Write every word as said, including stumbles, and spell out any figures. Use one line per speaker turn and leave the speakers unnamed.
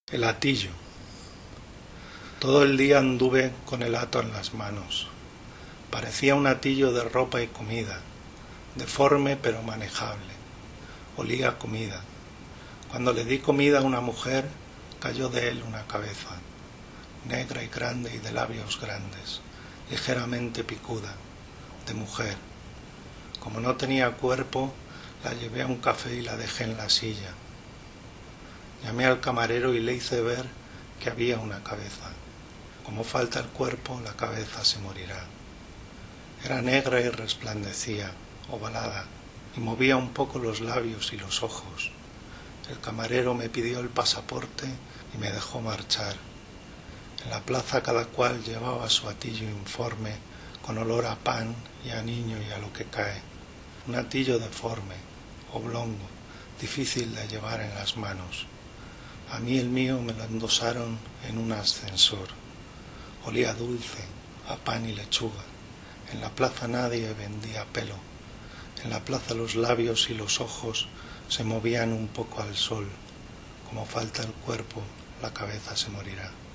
El atillo. Todo el día anduve con el hato en las manos. Parecía un atillo de ropa y comida, deforme pero manejable. Olía a comida. Cuando le di comida a una mujer, cayó de él una cabeza, negra y grande y de labios grandes, ligeramente picuda, de mujer. Como no tenía cuerpo, la llevé a un café y la dejé en la silla. Llamé al camarero y le hice ver que había una cabeza. Como falta el cuerpo, la cabeza se morirá. Era negra y resplandecía, ovalada, y movía un poco los labios y los ojos. El camarero me pidió el pasaporte y me dejó marchar. En la plaza cada cual llevaba su atillo informe, con olor a pan y a niño y a lo que cae. Un atillo deforme, oblongo, difícil de llevar en las manos. A mí el mío me lo endosaron en un ascensor. Olía dulce, a pan y lechuga. En la plaza nadie vendía pelo. En la plaza los labios y los ojos se movían un poco al sol. Como falta el cuerpo, la cabeza se morirá.